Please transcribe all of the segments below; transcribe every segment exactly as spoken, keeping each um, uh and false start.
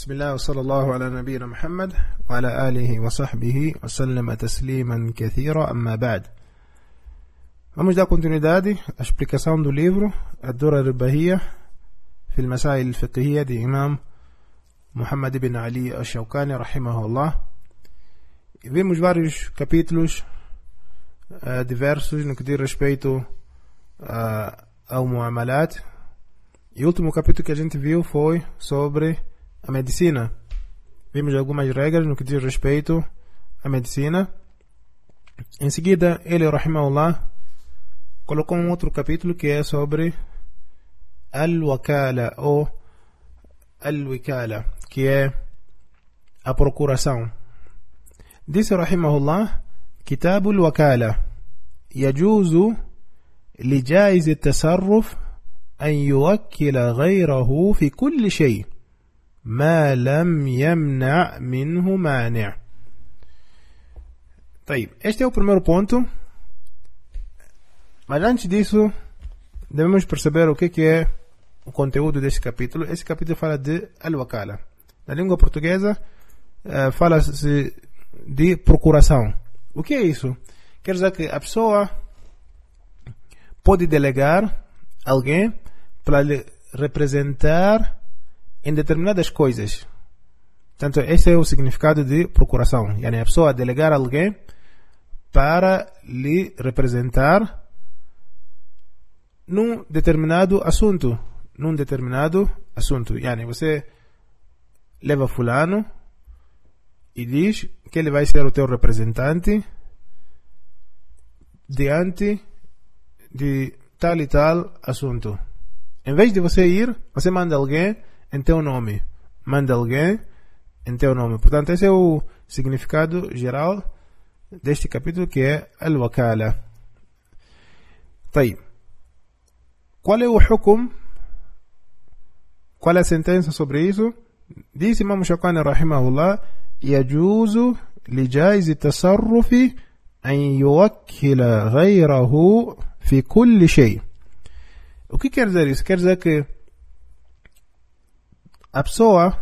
بسم الله وصلى الله على نبينا محمد وعلى آله وصحبه وسلم تسليما كثيرا أما بعد. Vamos dar continuidade à explicação do livro الدرر البهية في المسائل الفقهية de Imam Muhammad ibn Ali al-Shawkani rahimahullah. Vimos vários capítulos uh, diversos no que diz respeito uh, ao muamalat. E o último capítulo que a gente viu foi sobre a medicina. Vimos algumas regras no que diz respeito à medicina. Em seguida, ele, rahimahullah, colocou um outro capítulo que é sobre al-wakala ou al-wikala, que é a procuração. Disse, rahimahullah, كتاب الوكالة يجوز لجائز التصرف أن يوكل غيره في كل شيء ما لم يمنع منه مانع. طيب, este é o primeiro ponto. Mas antes disso, devemos perceber o que, que é o conteúdo deste capítulo. Esse capítulo fala de al-wakala. Na língua portuguesa, uh, fala-se de procuração. O que é isso? Quer dizer que a pessoa pode delegar alguém para lhe representar em determinadas coisas. Portanto, esse é o significado de procuração. Yani, a pessoa delegar alguém para lhe representar num determinado assunto. Num determinado assunto. Yani, você leva fulano e diz que ele vai ser o teu representante diante de tal e tal assunto. Em vez de você ir, você manda alguém em teu nome. Manda alguém em teu nome. Portanto, esse é o significado geral deste capítulo, que é al-wakala. طيب. Qual é o hukum? Qual é a sentença sobre isso? Diz Imam Shawkani rahimahullah: يجوز لجائز التصرف أن يوكل غيره في كل شيء. O que quer dizer isso? Quer dizer que a pessoa,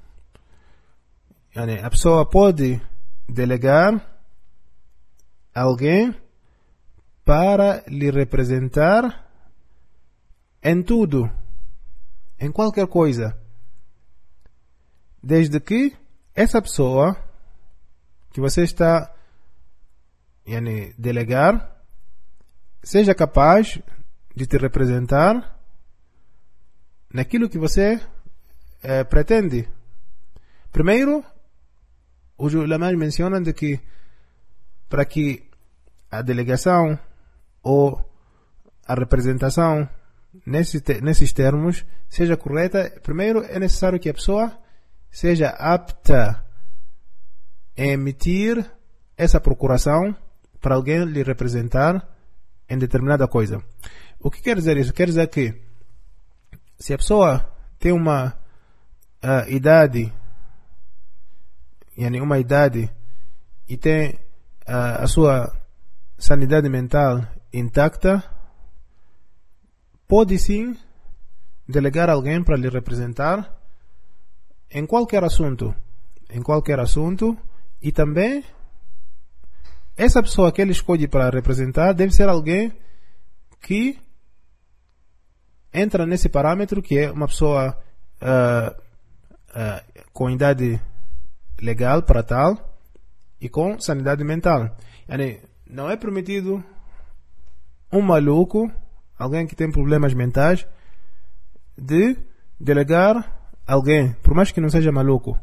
yani, a pessoa pode delegar alguém para lhe representar em tudo, em qualquer coisa, desde que essa pessoa que você está yani, delegar seja capaz de te representar naquilo que você eh, pretende. Primeiro, os ulama mencionam de que para que a delegação ou a representação nesse, nesses termos seja correta, primeiro é necessário que a pessoa seja apta a emitir essa procuração para alguém lhe representar em determinada coisa. O que quer dizer isso? Quer dizer que se a pessoa tem uma uh, idade, yani uma idade, e tem uh, a sua sanidade mental intacta, pode sim delegar alguém para lhe representar em qualquer assunto, em qualquer assunto, e também essa pessoa que ele escolhe para representar deve ser alguém que entra nesse parâmetro, que é uma pessoa uh, uh, com idade legal para tal e com sanidade mental. Yani, não é permitido um maluco, alguém que tem problemas mentais, de delegar alguém, por mais que não seja maluco.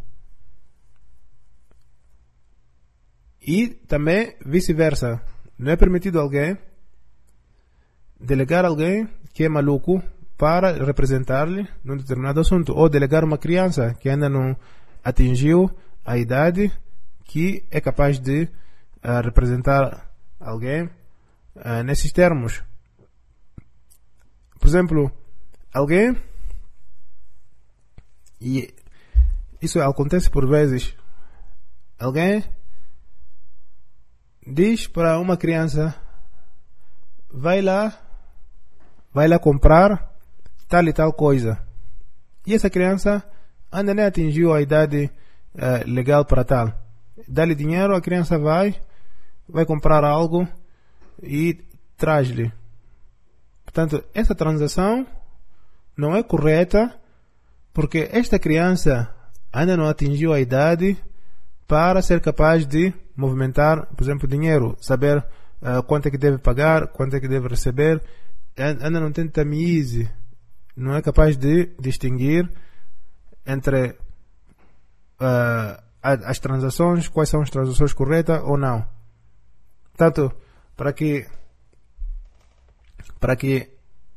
E também vice-versa. Não é permitido alguém delegar alguém que é maluco para representar-lhe num determinado assunto. Ou delegar uma criança que ainda não atingiu a idade que é capaz de uh, representar alguém uh, nesses termos. Por exemplo, alguém, e isso acontece por vezes, alguém diz para uma criança: vai lá, vai lá comprar tal e tal coisa. E essa criança ainda nem atingiu a idade uh, legal para tal. Dá-lhe dinheiro, a criança vai, vai comprar algo e traz-lhe. Portanto, essa transação não é correta porque esta criança ainda não atingiu a idade para ser capaz de movimentar, por exemplo, dinheiro, saber uh, quanto é que deve pagar, quanto é que deve receber, ainda não tem tamiz, não é capaz de distinguir entre uh, as transações, quais são as transações corretas ou não. Portanto, para que para que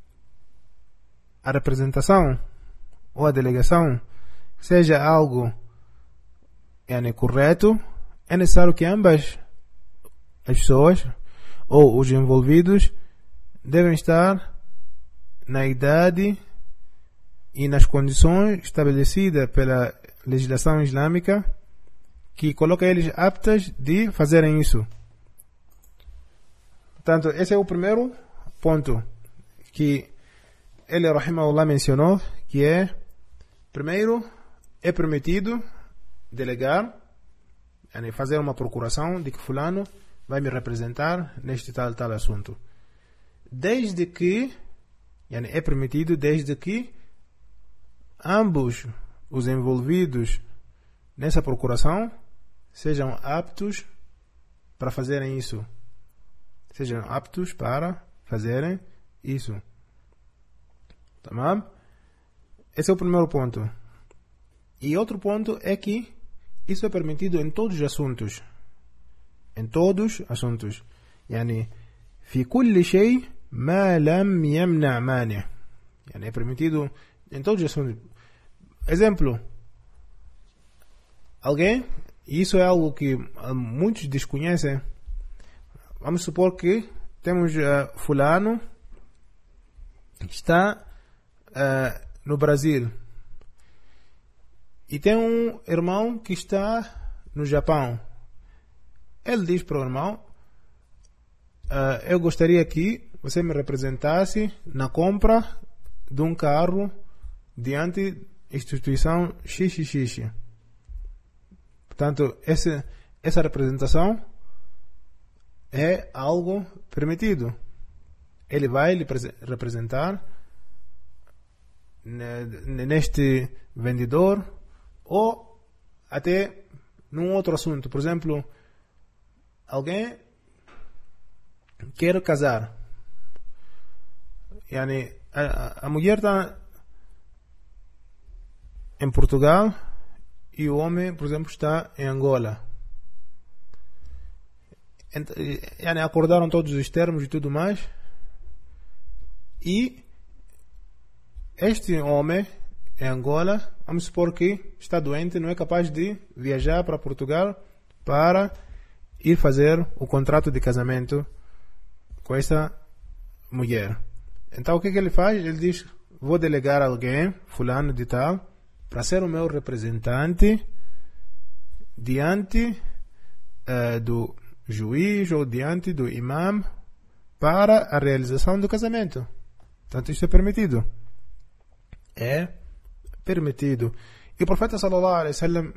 a representação ou a delegação seja algo yani, correto, é necessário que ambas as pessoas ou os envolvidos devem estar na idade e nas condições estabelecidas pela legislação islâmica que coloca eles aptas de fazerem isso. Portanto, esse é o primeiro ponto que ele, rahimahullah, mencionou, que é, primeiro, é permitido delegar, yani fazer uma procuração de que fulano vai me representar neste tal tal assunto. Desde que, yani é permitido desde que ambos os envolvidos nessa procuração sejam aptos para fazerem isso. Sejam aptos para fazerem isso. Tamam? Esse é o primeiro ponto. E outro ponto é que isso é permitido em todos os assuntos. Em todos os assuntos. Yani, fi kulli shay ma lam yamna mani. Yani, é permitido em todos os assuntos. Exemplo. Alguém, e isso é algo que muitos desconhecem. Vamos supor que temos uh, fulano que está uh, no Brasil e tem um irmão que está no Japão. Ele diz para o irmão, uh, eu gostaria que você me representasse na compra de um carro diante da instituição X X X. Portanto, essa, essa representação é algo permitido. Ele vai lhe representar neste vendedor ou até num outro assunto. Por exemplo, alguém quer casar. Yani, a, a mulher está em Portugal e o homem, por exemplo, está em Angola. Yani, acordaram todos os termos e tudo mais. E este homem em Angola, vamos supor que está doente, não é capaz de viajar para Portugal para ir fazer o contrato de casamento com essa mulher. Então o que, que ele faz? Ele diz, vou delegar alguém, fulano de tal, para ser o meu representante diante uh, do juiz ou diante do imam para a realização do casamento. Portanto, isso é permitido. É permitido. E o profeta sallallahu alaihi wasallam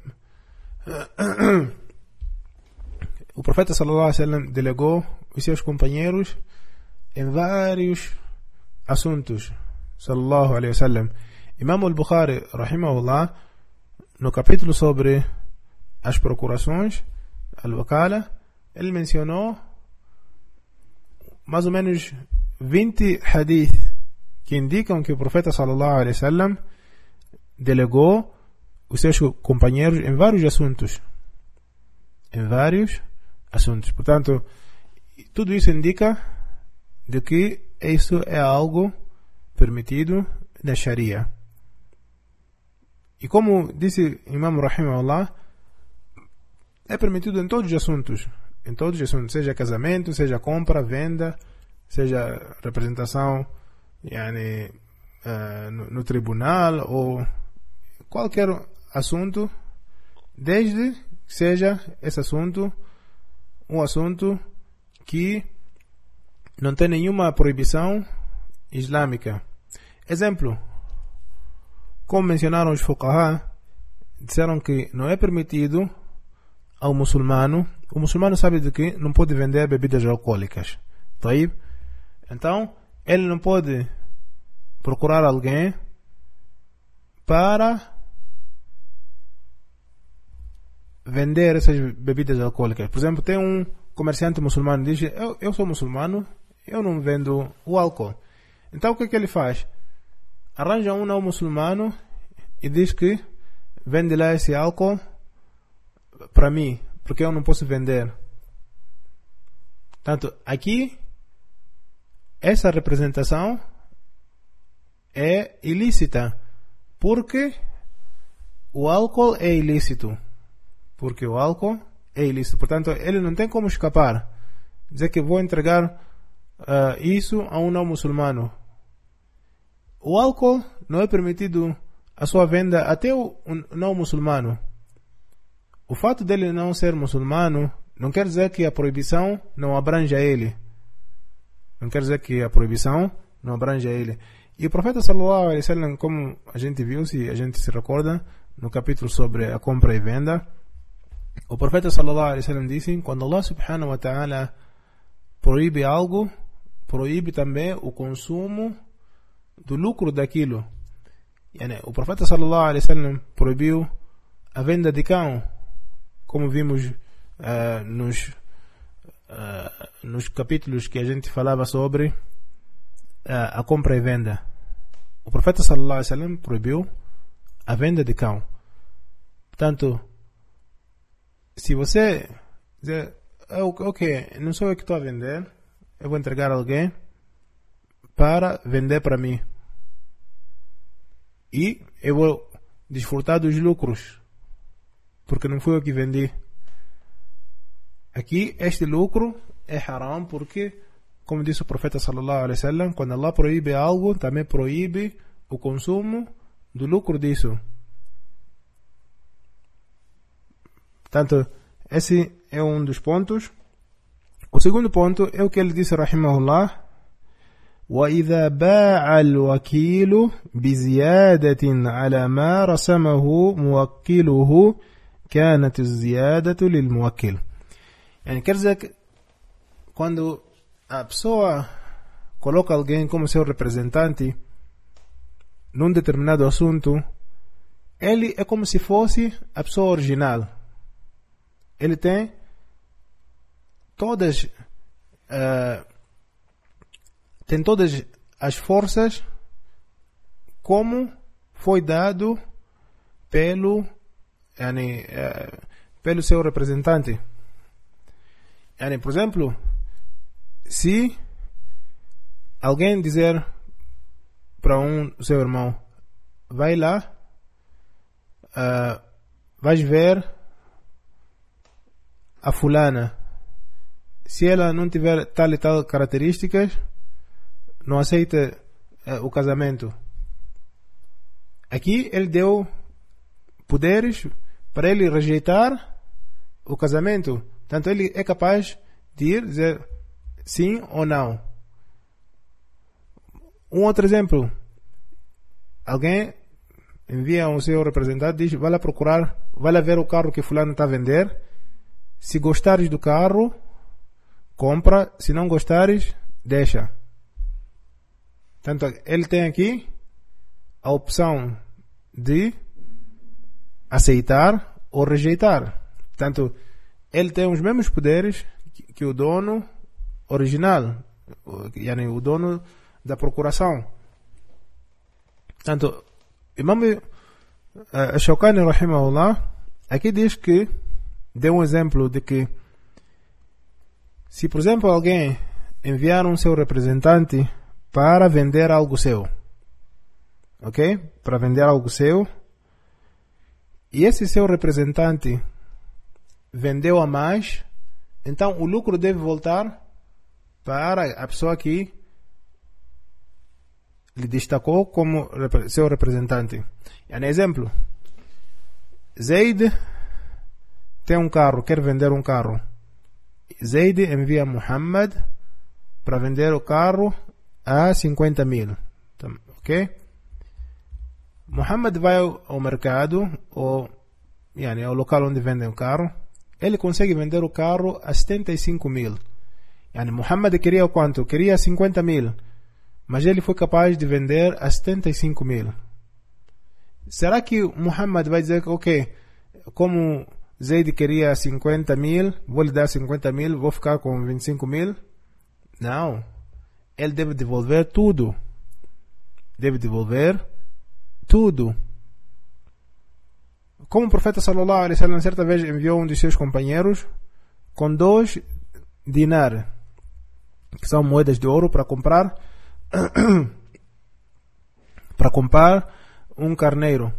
o profeta sallallahu alaihi wasallam delegou os seus companheiros em vários assuntos. Sallallahu alaihi wasallam. Imam al-Bukhari, rahimahullah, no capítulo sobre as procurações, al-Wakala, ele mencionou mais ou menos vinte hadith que indicam que o profeta sallallahu alaihi wasallam delegou os seus companheiros em vários assuntos. Em vários assuntos. Portanto, tudo isso indica de que isso é algo permitido na Sharia. E como disse Imam Rahimahullah, é permitido em todos os assuntos. Em todos os assuntos, seja casamento, seja compra, venda, seja representação yani, uh, no, no tribunal ou qualquer assunto, desde que seja esse assunto um assunto que não tem nenhuma proibição islâmica. Exemplo, como mencionaram os fuqaha, disseram que não é permitido ao muçulmano. O muçulmano sabe de que não pode vender bebidas alcoólicas. طيب? Então, ele não pode procurar alguém para vender essas bebidas alcoólicas. Por exemplo, tem um comerciante muçulmano que diz: eu, eu sou muçulmano, eu não vendo o álcool. Então o que é que ele faz? Arranja um não muçulmano e diz que vende lá esse álcool para mim, porque eu não posso vender. Portanto, aqui essa representação é ilícita, porque o álcool é ilícito. Porque o álcool é ilícito. Portanto, ele não tem como escapar. Dizer que vou entregar uh, isso a um não muçulmano. O álcool não é permitido a sua venda até o um não muçulmano. O fato dele não ser muçulmano não quer dizer que a proibição não abrange a ele. Não quer dizer que a proibição não abrange a ele. E o profeta sallallahu alaihi wasallam, como a gente viu, se a gente se recorda, no capítulo sobre a compra e venda, o profeta sallallahu alaihi wasallam disse: quando Allah subhanahu wa ta'ala proíbe algo, proíbe também o consumo do lucro daquilo. Yani, o profeta sallallahu alaihi wasallam proibiu a venda de cão, como vimos uh, nos, uh, nos capítulos que a gente falava sobre uh, a compra e venda. O profeta sallallahu alaihi wasallam proibiu a venda de cão. Portanto, se você dizer: ok, não sou eu que estou a vender, eu vou entregar a alguém para vender para mim, e eu vou desfrutar dos lucros, porque não fui eu que vendi. Aqui este lucro é haram, porque, como disse o profeta sallallahu alaihi wasallam, quando Allah proíbe algo, também proíbe o consumo do lucro disso. Portanto, esse é um dos pontos. O segundo ponto é o que ele disse, rahimahullah: وَإِذَا بَاعَ الْوَكِيلُ بِزِيَادَةٍ عَلَى مَا رَسَمَهُ مُوَكِّلُهُ كَانَتِ الزِّيَادَةُ لِلْمُوَكِّلِ. Yani, quer dizer que quando a pessoa coloca alguém como seu representante num determinado assunto, ele é como se fosse a pessoa original. Ele tem todas uh, tem todas as forças como foi dado pelo yani, uh, pelo seu representante. Yani, por exemplo, se alguém dizer para um seu irmão: vai lá, uh, vais ver a fulana, se ela não tiver tal e tal características, não aceita uh, o casamento. Aqui ele deu poderes para ele rejeitar o casamento. Portanto, ele é capaz de ir dizer sim ou não. Um outro exemplo: alguém envia um seu representante e diz: vai lá procurar, vai lá ver o carro que fulano está a vender. Se gostares do carro, compra. Se não gostares, deixa. Portanto, ele tem aqui a opção de aceitar ou rejeitar. Portanto, ele tem os mesmos poderes que, que o dono original, yani, o dono da procuração. Portanto, Imam Shawkani rahimahullah aqui diz que deu um exemplo de que, se por exemplo alguém enviar um seu representante para vender algo seu, ok? Para vender algo seu, e esse seu representante vendeu a mais, então o lucro deve voltar para a pessoa que lhe destacou como seu representante. E um exemplo: Zaid tem um carro, quer vender um carro. Zaid envia Muhammad para vender o carro a cinquenta mil. Ok? Muhammad vai ao mercado ou yani, ao local onde vendem o carro, ele consegue vender o carro a setenta e cinco mil. Yani, Muhammad queria o quanto? Queria cinquenta mil, mas ele foi capaz de vender a setenta e cinco mil. Será que Muhammad vai dizer que, ok, como Zaid queria cinquenta mil, vou lhe dar cinquenta mil, vou ficar com vinte e cinco mil? Não. Ele deve devolver tudo. Deve devolver tudo. Como o profeta sallallahu alaihi wasallam certa vez enviou um de seus companheiros com dois dinar, que são moedas de ouro, para comprar para comprar um carneiro.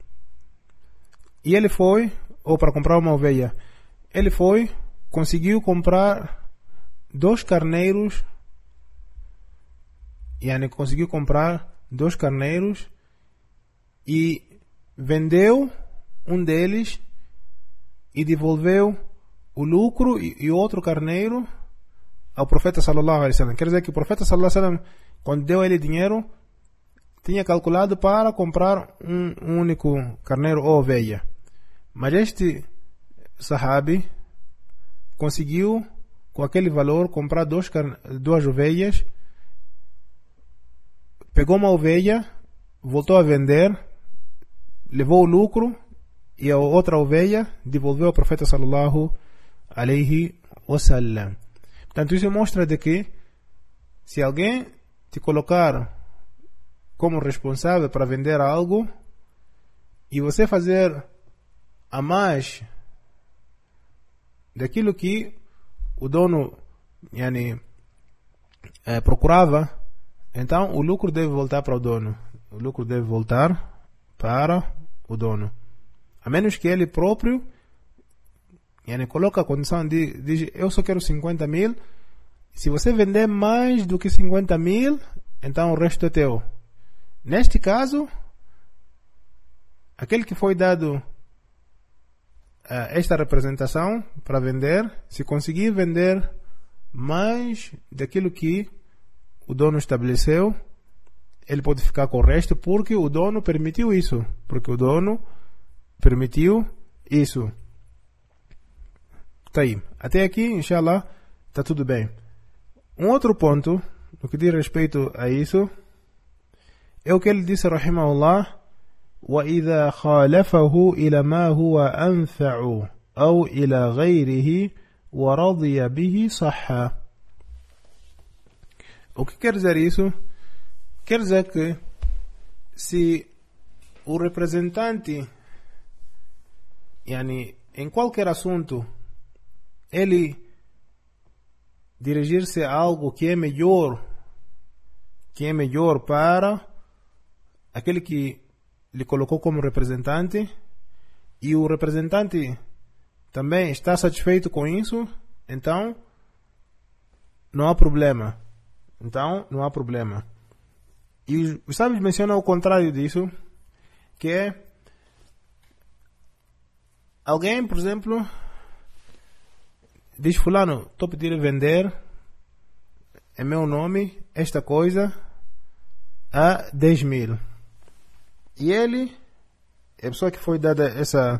E ele foi, ou para comprar uma ovelha, ele foi, conseguiu comprar dois carneiros, e yani, conseguiu comprar dois carneiros e vendeu um deles e devolveu o lucro e, e outro carneiro ao profeta sallallahu alaihi wasallam. Quer dizer que o profeta sallallahu alaihi wasallam, quando deu ele dinheiro, tinha calculado para comprar um, um único carneiro ou ovelha. Mas este sahabi conseguiu, com aquele valor, comprar dois, duas ovelhas, pegou uma ovelha, voltou a vender, levou o lucro e a outra ovelha devolveu ao profeta sallallahu alaihi wasallam. Portanto, isso mostra de que se alguém te colocar como responsável para vender algo e você fazer a mais daquilo que o dono yani, é, procurava, então o lucro deve voltar para o dono. O lucro deve voltar para o dono. A menos que ele próprio yani, coloque a condição de, de eu só quero cinquenta mil. Se você vender mais do que cinquenta mil, então o resto é teu. Neste caso, aquele que foi dado esta representação para vender, se conseguir vender mais daquilo que o dono estabeleceu, ele pode ficar com o resto, porque o dono permitiu isso. Porque o dono permitiu isso. Tá aí. Até aqui, inshallah, está tudo bem. Um outro ponto, no que diz respeito a isso, é o que ele disse, rahimahullah: وَإِذَا خَالَفَهُ إِلَى مَا هُوَ أَنْفَعُ أَوْ إِلَى غَيْرِهِ وَرَضِيَ بِهِ صَحَّ. O que quer dizer isso? Quer dizer que se o representante, yani, em qualquer assunto, ele dirigir-se a algo que é melhor, que é melhor para aquele que lhe colocou como representante, e o representante também está satisfeito com isso, então não há problema. Então não há problema. E os sábios mencionam o contrário disso, que é alguém, por exemplo, diz: fulano, estou a pedir vender em meu nome esta coisa a dez mil. E ele, a pessoa que foi dada essa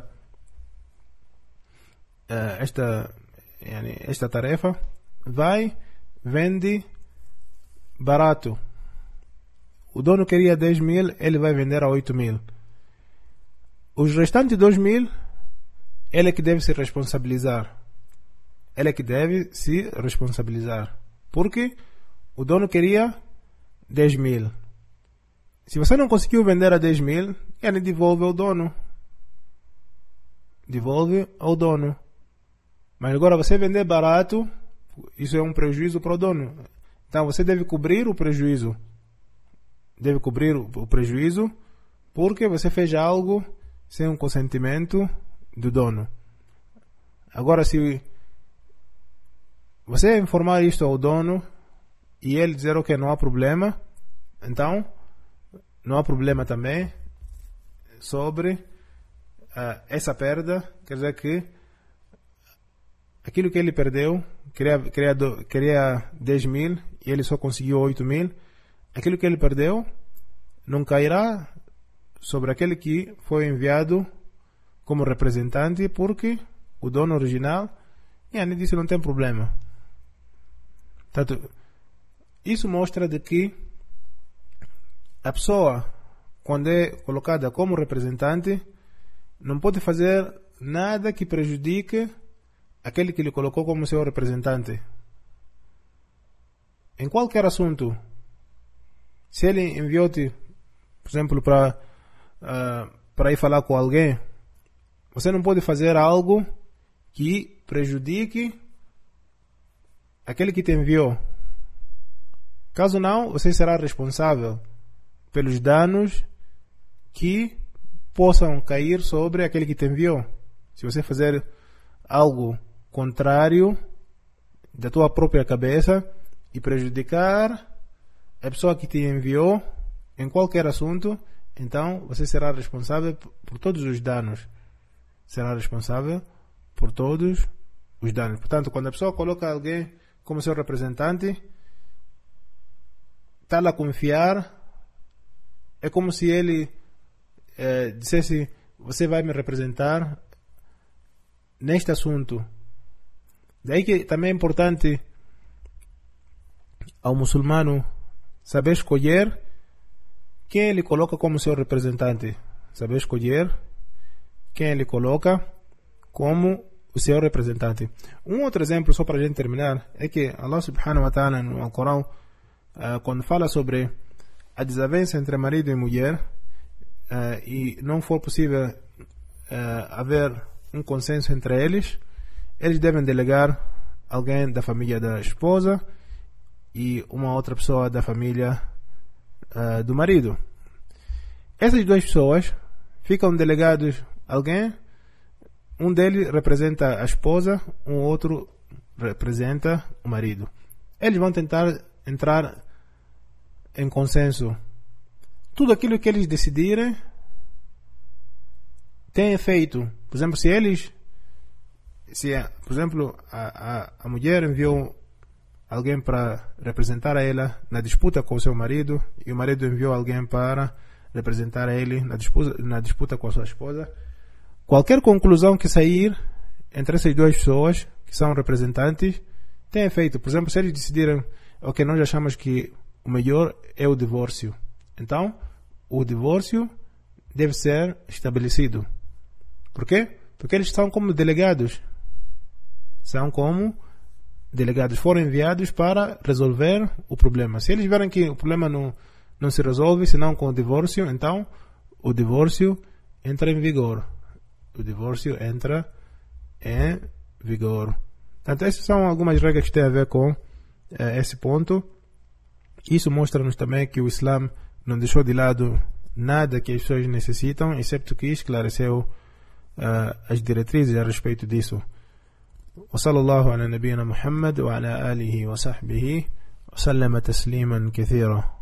uh, esta, yani, esta tarefa, vai, vende barato. O dono queria dez mil, ele vai vender a oito mil. Os restantes dois mil, ele é que deve se responsabilizar. Ele é que deve se responsabilizar. Porque o dono queria dez mil. Se você não conseguiu vender a dez mil, ele devolve ao dono. Devolve ao dono. Mas agora você vender barato, isso é um prejuízo para o dono. Então você deve cobrir o prejuízo. Deve cobrir o prejuízo porque você fez algo sem o consentimento do dono. Agora, se você informar isto ao dono e ele dizer que okay, não há problema, então não há problema também sobre uh, essa perda. Quer dizer que aquilo que ele perdeu, queria, queria, do, queria dez mil e ele só conseguiu oito mil, aquilo que ele perdeu não cairá sobre aquele que foi enviado como representante, porque o dono original yani, disse não tem problema. Portanto, isso mostra de que a pessoa, quando é colocada como representante, não pode fazer nada que prejudique aquele que lhe colocou como seu representante. Em qualquer assunto, se ele enviou-te, por exemplo, para uh, para ir falar com alguém, você não pode fazer algo que prejudique aquele que te enviou. Caso não, você será responsável pelos danos que possam cair sobre aquele que te enviou. Se você fazer algo contrário da tua própria cabeça e prejudicar a pessoa que te enviou em qualquer assunto, então você será responsável por todos os danos. Será responsável por todos os danos. Portanto, quando a pessoa coloca alguém como seu representante, está a confiar, é como se ele eh, dissesse: você vai me representar neste assunto. Daí que também é importante ao muçulmano saber escolher quem ele coloca como seu representante. Saber escolher quem ele coloca como o seu representante. Um outro exemplo, só para a gente terminar, é que Allah subhanahu wa ta'ala no Alcorão, uh, quando fala sobre a desavença entre marido e mulher, uh, e não for possível uh, haver um consenso entre eles, eles devem delegar alguém da família da esposa e uma outra pessoa da família uh, do marido. Essas duas pessoas ficam delegados alguém, um deles representa a esposa, um outro representa o marido. Eles vão tentar entrar em consenso. Tudo aquilo que eles decidirem tem efeito. Por exemplo, se eles, se, por exemplo, a, a, a mulher enviou alguém para representar a ela na disputa com o seu marido, e o marido enviou alguém para representar a ele na disputa, na disputa com a sua esposa, qualquer conclusão que sair entre essas duas pessoas que são representantes tem efeito. Por exemplo, se eles decidirem: ok, nós achamos que o melhor é o divórcio, então o divórcio deve ser estabelecido. Por quê? Porque eles são como delegados. São como delegados. Foram enviados para resolver o problema. Se eles verem que o problema não, não se resolve senão com o divórcio, então o divórcio entra em vigor. O divórcio entra em vigor. Portanto, essas são algumas regras que têm a ver com eh, esse ponto. Isso mostra-nos também que o Islã não deixou de lado nada que as pessoas necessitam, excepto que esclareceu uh, as diretrizes a respeito disso. وصلى الله على نبينا محمد وعلى آله وصحبه وسلم تسليما كثيرا.